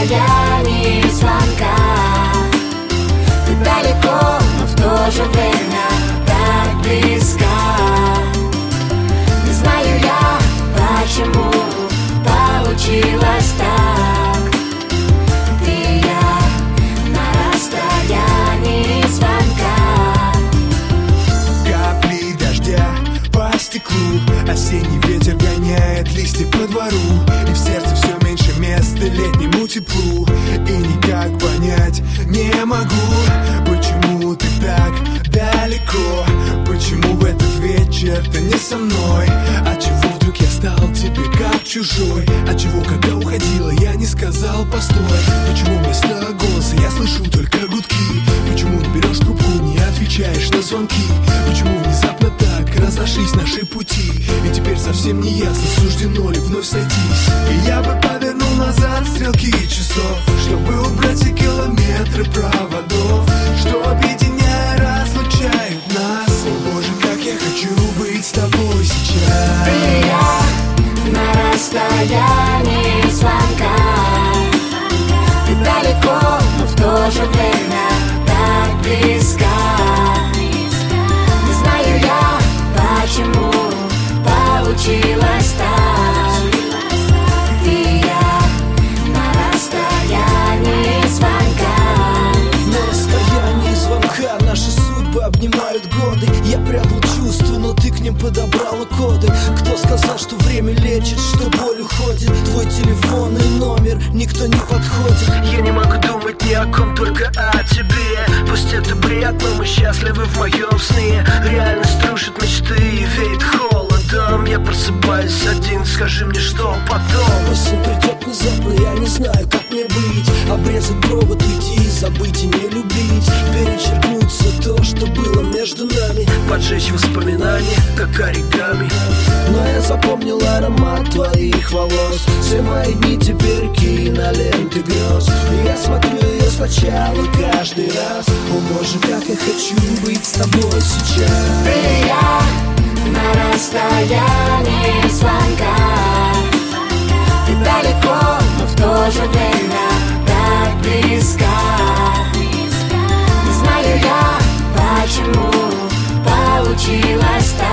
расстоянии звонка. Ты далеко, но в то же время так близко. Не знаю я, почему получилось так. Ты и я на расстоянии звонка. Капли дождя по стеклу, осенний ветер гоняет листья по двору, и в сердце все меньше места летнему теплу. И никак понять не могу, почему ты так далеко, почему в этот вечер ты не со мной. Отчего вдруг я стал тебе как чужой? Отчего, когда уходила, я не сказал постой? Почему вместо голоса я слышу только гудки? Почему не берешь трубку, не отвечаешь на звонки? Почему внезапно так разошлись наши пути? И теперь совсем не ясно, суждено ли вновь сойтись. И я бы повернул назад стрелки часов, чтобы убрать все километры проводов, что объединяя разлучают нас. О боже, как я хочу быть с тобой сейчас. Ты и я на расстоянии звонка. Ты далеко, но в то же время так близко. Не знаю я, почему получилось так. Ты и я на расстоянии звонка. На расстоянии звонка наши судьбы обнимают годы. Я прятал чувства, но ты к ним подобрала коды. Кто сказал, что время лечит, что боль уходит? Твой телефонный номер никто не подходит. Я не могу думать ни о ком, только о тебе. Пусть это бред, но мы счастливы в моем сне. Реальность рушит мечты и веет холодом. Я просыпаюсь один, скажи мне, что потом? Осень придет внезапно, я не знаю, как мне быть. Обрезать провод, уйти, забыть и не любить. Перечеркнуть все то, что было между нами. Поджечь воспоминания, как оригами. Но я запомнил аромат твоих волос. Все мои дни теперь киноленты грез. И я смотрю ее сначала каждый раз. О боже, как я хочу быть с тобой сейчас. Ты и я на расстоянии звонка. Ты далеко, но в то же время так близко. Не знаю я, почему получилось так.